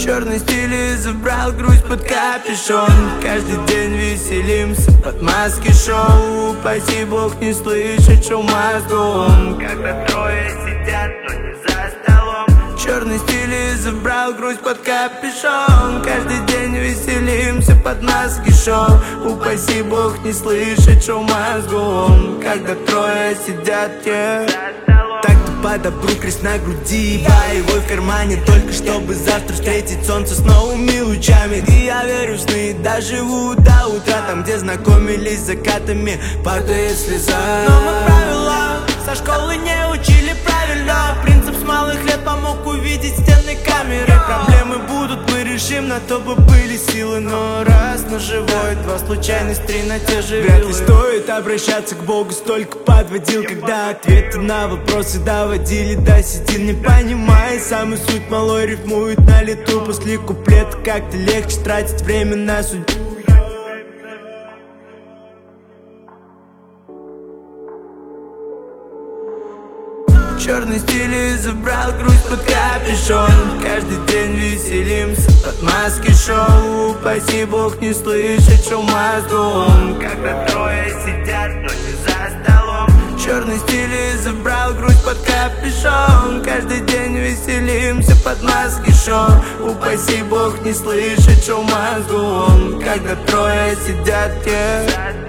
Черный стиль и забрал грусть под капюшон. Каждый день веселимся под маски шоу. Упаси бог не слышать шум мозгом, когда трое сидят, но не за столом. Черный стиль и забрал грусть под капюшон. Каждый день веселимся под маски шоу. Упаси бог не слышать шум мозгом, когда трое сидят, Так-то по добру крест на груди, боевой в кармане, только чтобы завтра встретить солнце с новыми лучами. И я верю в сны, доживу до утра, там, где знакомились с закатами, падает слеза. Но мы правила со школы не учили правильно. Принцип с малых лет помог увидеть стены камеры. Проблемы будут, мы решим, на то бы были силы. Но раз на живой, два случайность, три на те же вилы. Вряд ли стоит обращаться к Богу, столько подводил, когда ответы на вопросы доводили до седин. Не понимая самую суть, малой рифмует на лету. После куплета как-то легче тратить время на судьбу. Черный стиль и забрал грусть под капюшон. Каждый день веселимся под маски шоу. Упаси бог не слышать шум мозгом, когда трое сидят, но не за столом. Черный стиль и забрал грусть под капюшон. Каждый день веселимся под маски шоу. Упаси бог не слышать шум мозгом, когда трое сидят,